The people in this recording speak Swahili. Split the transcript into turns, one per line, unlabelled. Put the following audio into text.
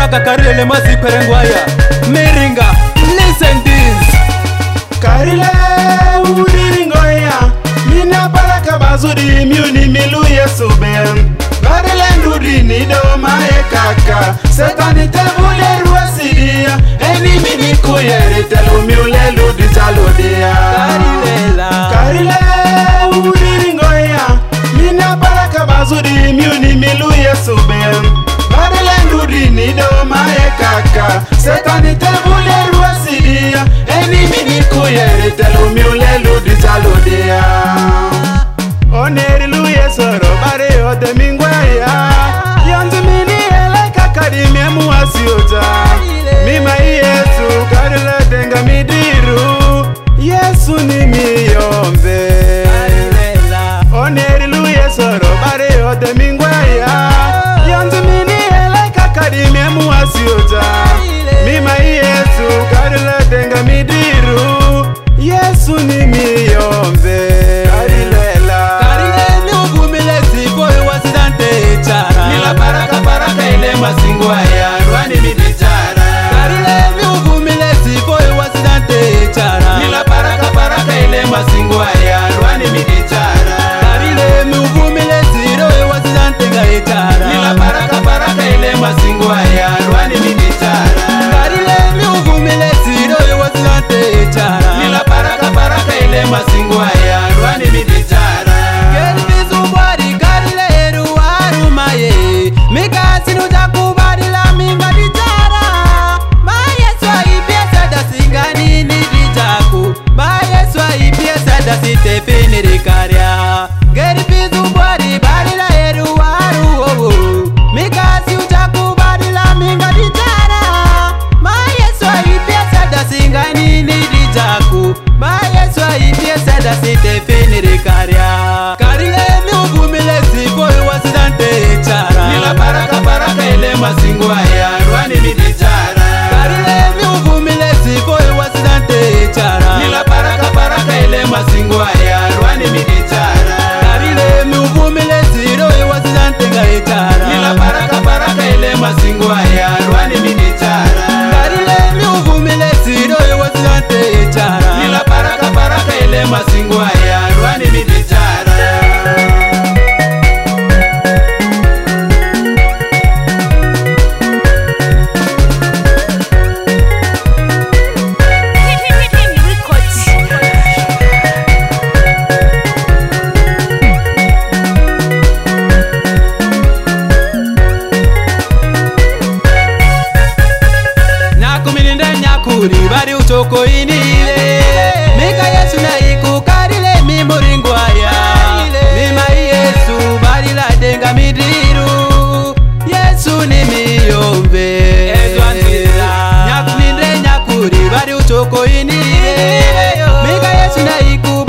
kaka karile masi perengwaya miringa listen this
karile udiringoya mina baraka bazuri miuni milu yesuben karile ndudi nido mae kaka setani tebule ruasidia eni mini kuyeri telu miule ludi talodia karile udiringoya mina baraka bazuri miuni milu yesuben karile ndudi nido mae kaka setani tebule ruasidia eni mini kuyeri telu miule ludi talodia oneri luye soro bare ode mingwaya yanzu mini ele kakadi memu asiota mima Yesu karile denga midiru Yesu ni miyombe oneri luye soro bare ode mingwaya yanzu mini ele kakadi memu asiota mima Yesu karile denga midiru Yesu ni miyombe masingwaya rwani miditara
karile mi uvumile sifo wasidante chara
nila baraka ile masingwaya rwani miditara
karile mi uvumile siro wasidante gaitara
nila baraka ile masingwaya rwani miditara
karile mi uvumile siro wasidante chara
nila baraka ile masingwaya rwani miditara
geri bizubari karile ruwaru maye mikasi nutakubadila minga ditara mayeswa ipiesa dasingani ni ditaku mayeswa ipiesa dasitefini karya geri bizubari badila ruwaru owo mikasi utakubadila minga ditara mayeswa ipiesa dasingani ni ditaku mayeswa ipiesa dasitefini karya karile mi uvumile sifo wasidante chara
nila baraka ile masingwaya rwani miditara
karile mi uvumile sifo wasidante chara
nila baraka ile masingwaya rwani miditara
karile mi uvumile siro wasidante gaitara
nila baraka ile masingwaya rwani miditara
karile mi uvumile siro wasidante chara
nila baraka ile masingwaya rwani miditara
bari utoko inile mika Yesu na iku karile mimuringwaya mima Yesu bari la denga midiru Yesu ni miyombe nyakuninde nyakuri bari utoko inile mika Yesu na iku